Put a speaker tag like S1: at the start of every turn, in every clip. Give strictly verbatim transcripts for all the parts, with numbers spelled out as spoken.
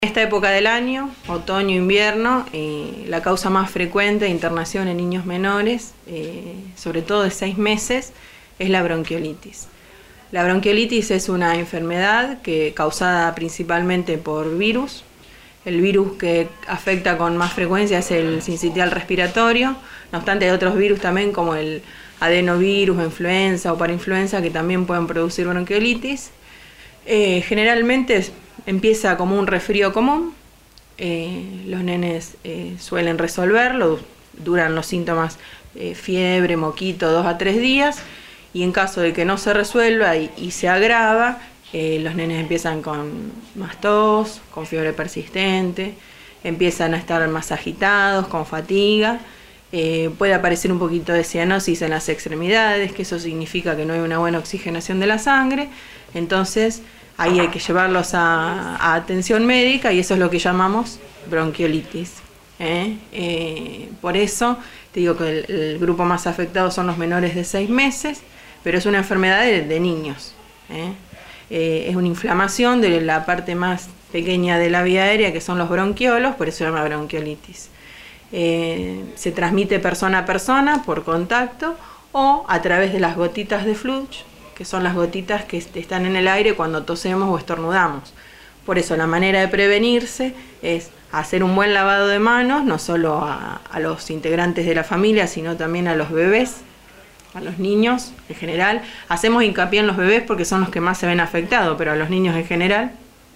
S1: Esta época del año, otoño, invierno, eh, la causa más frecuente de internación en niños menores, eh, sobre todo de seis meses, es la bronquiolitis. La bronquiolitis es una enfermedad que, causada principalmente por virus. El virus que afecta con más frecuencia es el sincitial respiratorio, no obstante hay otros virus también como el adenovirus, influenza o parainfluenza que también pueden producir bronquiolitis. Eh, generalmente empieza como un resfrío común, eh, los nenes eh, suelen resolverlo, duran los síntomas eh, fiebre, moquito, dos a tres días, y en caso de que no se resuelva y, y se agrava, eh, los nenes empiezan con más tos, con fiebre persistente, empiezan a estar más agitados, con fatiga, eh, puede aparecer un poquito de cianosis en las extremidades, que eso significa que no hay una buena oxigenación de la sangre, entonces ahí hay que llevarlos a, a atención médica y eso es lo que llamamos bronquiolitis. ¿eh? Eh, por eso te digo que el, el grupo más afectado son los menores de seis meses, pero es una enfermedad de, de niños. ¿eh? Eh, es una inflamación de la parte más pequeña de la vía aérea, que son los bronquiolos, por eso se llama bronquiolitis. Eh, se transmite persona a persona por contacto o a través de las gotitas de flujo, que son las gotitas que están en el aire cuando tosemos o estornudamos. Por eso la manera de prevenirse es hacer un buen lavado de manos, no solo a, a los integrantes de la familia, sino también a los bebés, a los niños en general. Hacemos hincapié en los bebés porque son los que más se ven afectados, pero a los niños en general.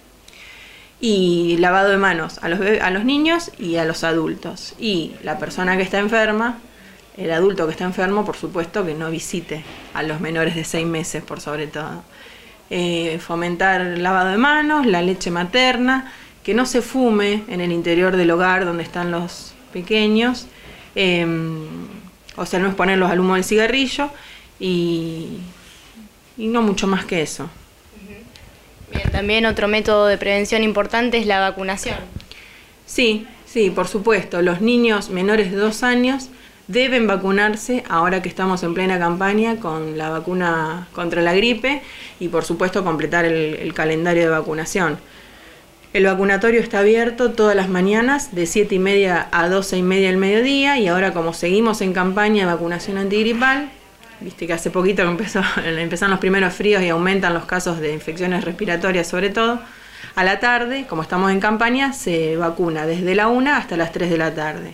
S1: Y lavado de manos a los, bebés, a los niños y a los adultos. Y la persona que está enferma, el adulto que está enfermo, por supuesto que no visite a los menores de seis meses, por sobre todo. Eh, fomentar el lavado de manos, la leche materna, que no se fume en el interior del hogar donde están los pequeños, eh, o sea, no exponerlos al humo del cigarrillo y, y no mucho más que eso.
S2: Bien, también otro método de prevención importante es la vacunación.
S1: Sí, sí, por supuesto. Los niños menores de dos años deben vacunarse ahora que estamos en plena campaña con la vacuna contra la gripe y por supuesto completar el, el calendario de vacunación. El vacunatorio está abierto todas las mañanas de siete y media a doce y media del mediodía y ahora como seguimos en campaña de vacunación antigripal, viste que hace poquito que empezó, empezaron los primeros fríos y aumentan los casos de infecciones respiratorias sobre todo, a la tarde, como estamos en campaña, se vacuna desde la una hasta las tres de la tarde.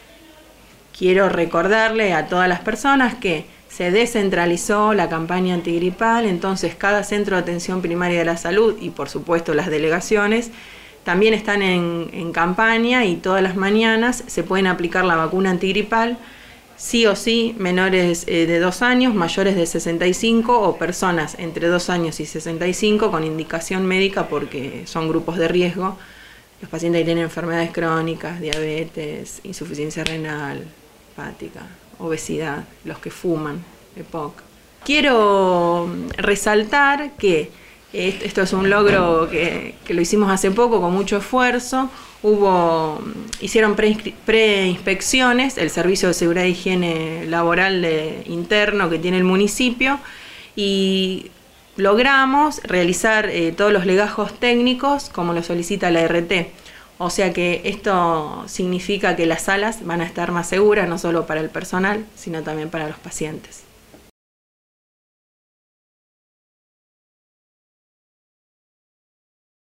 S1: Quiero recordarle a todas las personas que se descentralizó la campaña antigripal, entonces cada centro de atención primaria de la salud y por supuesto las delegaciones también están en, en campaña y todas las mañanas se pueden aplicar la vacuna antigripal, sí o sí menores eh, de dos años, mayores de sesenta y cinco o personas entre dos años y sesenta y cinco con indicación médica porque son grupos de riesgo, los pacientes que tienen enfermedades crónicas, diabetes, insuficiencia renal, hepática, obesidad, los que fuman, E P O C. Quiero resaltar que esto es un logro que, que lo hicimos hace poco con mucho esfuerzo. Hubo, hicieron preinspecciones, el Servicio de Seguridad e Higiene Laboral de, interno que tiene el municipio y logramos realizar eh, todos los legajos técnicos como lo solicita la R T. O sea que esto significa que las salas van a estar más seguras, no solo para el personal, sino también para los pacientes.